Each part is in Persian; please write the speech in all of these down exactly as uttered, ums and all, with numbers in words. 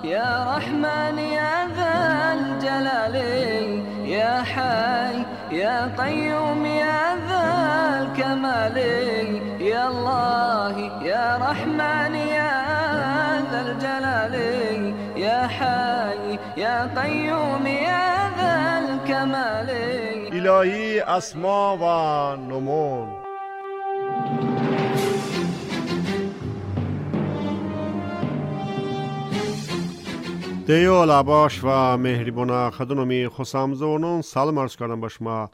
يا رحمن يا ذا الجلال يا حي يا قيوم يا ذا الكمال يا الله يا رحمن يا ذا الجلال يا حي يا قيوم يا ذا الكمال. الهی اسما و نمون. دیو لباش و مهربان خدونمی خسام زونون سلام عرض کردم به شما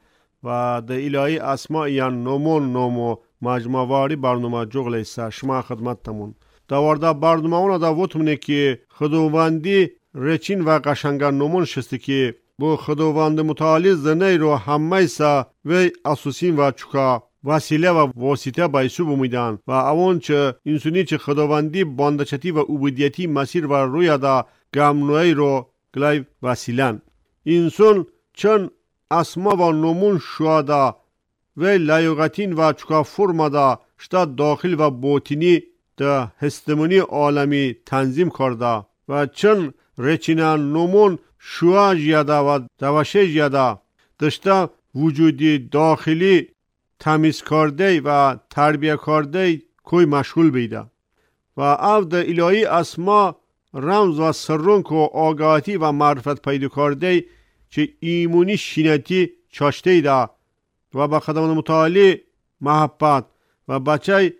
و د الهی اسما یا نمون نمو مجموعه برنامه جغل است شما خدمتتمون دوارده برنامه اون دا وطمونه که خداوندی رچین و قشنگان نمون شسته که بو خداوند متعالی زنه رو همه ایسا و اسوسین و چکا وسیله و واسطه بایسو بمیدن و اون چه انسانی چه خداوندی باندچتی و عبودیتی مسیر و روی دا گمنوی رو گلای وسیلن انسان چون اسما و نمون شوادا و لایقتین و چکا فرما دا شتا داخل و باطنی دا هستمونی عالمی تنظیم کرده و چون رچینان نمون شوا جیاده و دوشه جیاده داشته وجودی داخلی تمیز کرده و تربیه کرده کوی مشغول بیده و او دا الهی اسما رمز و سرونک و آگاهی و معرفت پیدا کرده چه ایمونی شینتی چاشته ده و با خداوند متعالی محبت و بچه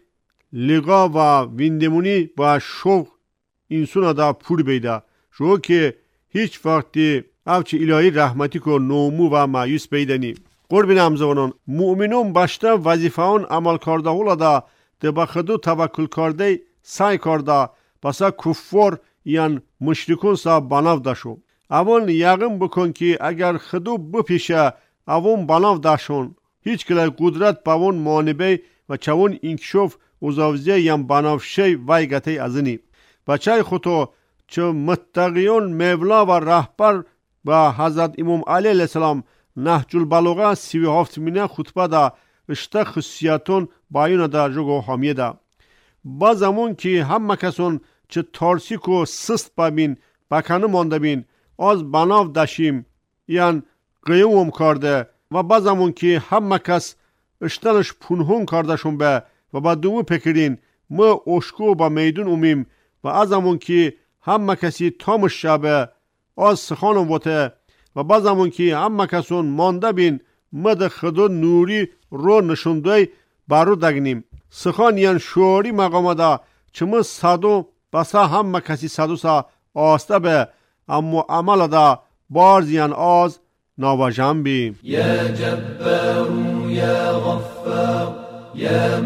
لقا و ویندمونی با شوق انسان دا پور بیده شو که هیچ وقتی او چه الهی رحمتی که نومو و مایوس بیدنی قربین همزوانان مؤمنون باشته وظیفه اون عمل کرده اولا دا ده با خدو توکل کرده سعی کرده بسا کفار یان مشرکون سا بناو داشو اون یقین بکن که اگر خدو بپیشه اون بناو داشون هیچ کلی قدرت با اون مانبه و چون انکشوف اوزاوزیه یم بناو شی ویگته ازنی بچه خودو چه متقیون مولا و رهبر و حضرت امام علی علیه السلام نهج البلاغه سی و هفت مینه خطبه دا اشته خصیتون بایون دا جگو حامیه دا با زمان که همه کسون چه تارسیک و سست ببین بکنه مانده بین از بناو داشیم یعن قیوم کرده و با زمان که همه کس اشتنش پنهون کردشون به و با دومو پکرین ما اشکو با میدون امیم و از زمان که همه کسی تامش شبه از سخانم بوده و با زمان که همه کسون مانده بین مد خدا نوری رو نشونده برو دگنیم سخان یعن شعاری مقامه دا چمه صدو بسا همه کسی صدو سا آسته به اما عمل دا بارز یعن آز نواجم بی یا جبار یا غفار یا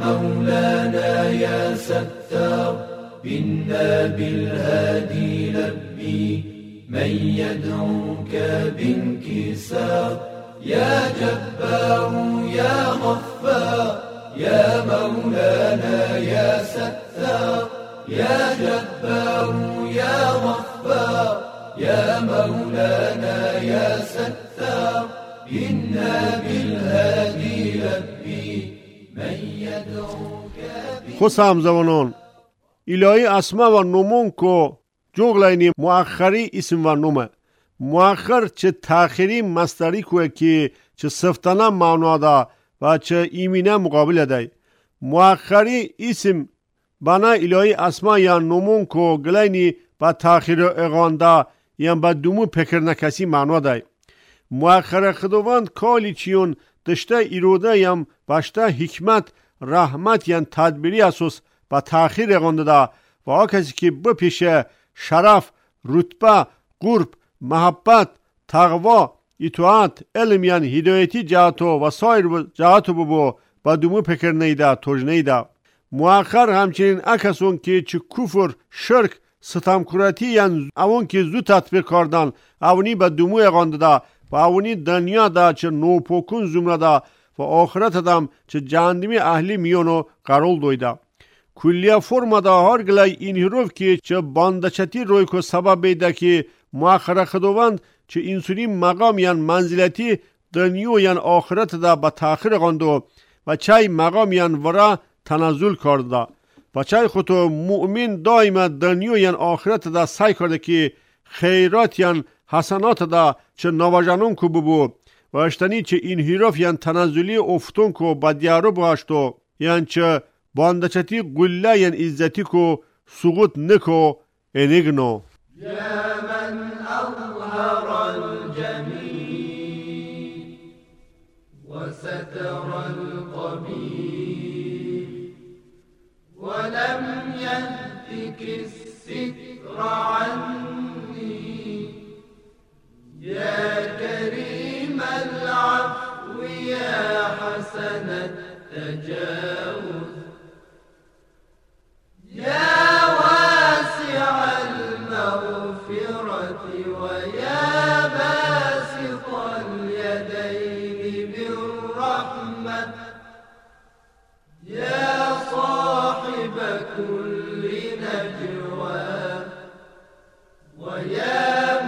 مولانا یا ستار بنا بالهادي لبي من يدعوك بانكسار يا جبار يا غفار يا مولانا يا ستار يا جبار يا غفار يا مولانا يا ستار بنا بالهادي لبي من يدعوك خسام زوانون الهی اسما و نمون کو جوغلینی مؤخری اسم و نمه مؤخر چه تأخیری مصدری کوه که چه صفتانه معنا ده و چه ایمینه مقابل ده مؤخری اسم بنا الهی اسما یا نمون کو گلینی با تأخیر اغانده یا با دومو پکر نکسی معنا ده مؤخر خداوند کالی چیون دشته ایروده یا باشته حکمت رحمت یا تدبیری اساس با تأخیر اغانده ده و ها کسی که بپیشه شرف، رتبه، قرب، محبت، تقوا، اطاعت، علم یعنی هدایتی جهتو و سایر جهتو ببو با دومو پکر نیده توج نیده مؤخر همچنین اکسون که چه کفر، شرک، ستمکراتی یعنی اون که زو تطبیق کردن اونی با دومو اغانده ده و اونی دنیا ده چه نوپوکون زمره ده و آخرت دم چه جهنمی اهلی میونو قرول دویده کلیه فرما دا هر گلای این حروف که چه باندچتی روی که سبب بیده که مؤخر خداوند چه انسانی مقام یعن منزلتی دنیا یعن آخرت دا با تأخیر غاندو و چای مقام یعن ورا تنزل کرده و چای خودتو مؤمن دائما دنیا یان آخرت دا سعی کرده که خیرات یان حسنات دا چه نواجانون کو ببو و اشتنی چه این هیراف یان تنزلی افتون کو بدیارو باشتو یان چه باندچتی گله یان عزتی کو سقوط نکو انگنو يا من أظهر الجميل وستر القبيح ولم يهتك الستر عني يا كريم العفو يا حسن التجاوز يا واسع المغفرة ويا باسط اليدين بالرحمة يا صاحب كل نجوى ويا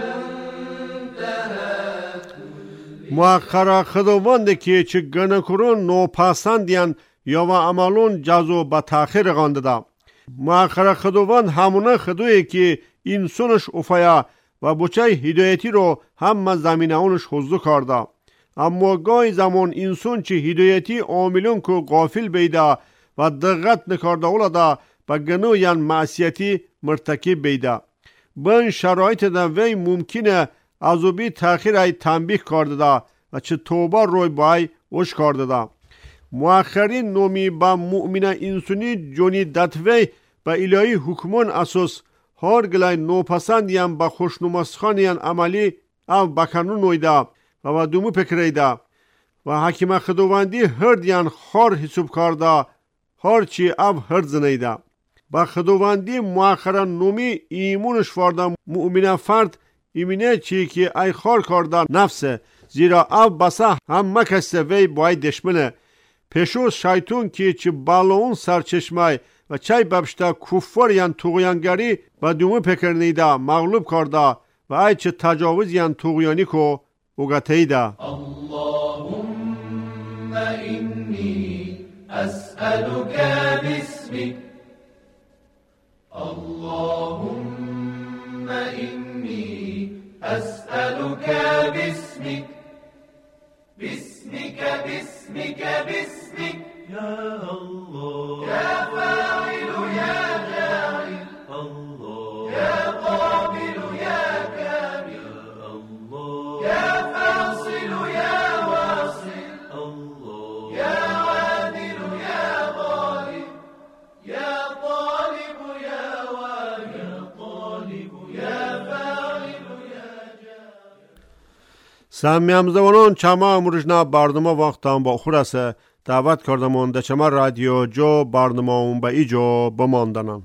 منتهى مؤخرا خداوند که چه گنکرون نوپسندیان یا و عملون جزو به تاخیر غانده دا. مؤخرا خداوند همونه خدایی که انسانش افایا و بچه هدایتی رو هم زمینه اونش حضو کرده. اما گاهی زمان انسان چه هدایتی عاملون که غافل بیده و دقت نکرده اولاده و گناه یان معصیتی مرتکب بیده. بین شرایط دا وی ممکنه ازوبی تاخیر ای تنبیه کرده دا و چه توبه روی بای اوش کرده دا. مؤخرین نومی با مؤمن انسانی جونی دتوی با الهی حکمان اساس هر گلای نوپسندیم با خوشنماسخانیان عملی او بکنون نویده و با دومو پکریده و حکیم خداوندی هر دیان خار حساب کرده هر چی او هر زنیده. با خداوندی مؤخرا نومی ایمونش وارده مؤمن فرد ایمینه چی که ای خار کرده نفسه زیرا او بسه هم مکسته وی باید دشمنه. پیشو شیطون که چی بالون سرچشمه و چای ببشته کفار یان توغیانگری و دومو پکرنیده مغلوب کرده و ای چه تجاوز یان توغیانی کو اوگتیده. اللهم إني أسألك باسمك اللهم إني أسألك باسمك باسمك باسمك باسمك يا الله يا فاعل يا جاعل الله يا قابل يا كامل الله يا فاصل يا واصل الله يا عادل يا غالب يا طالب يا واهب يا طالب يا فاعل يا جاعل. سمیام زبانان چما مرجنا برنامه وقتان با خورسه دعوت کردمان ده چما رادیو جو برنامه اون با ایجو بماندنم.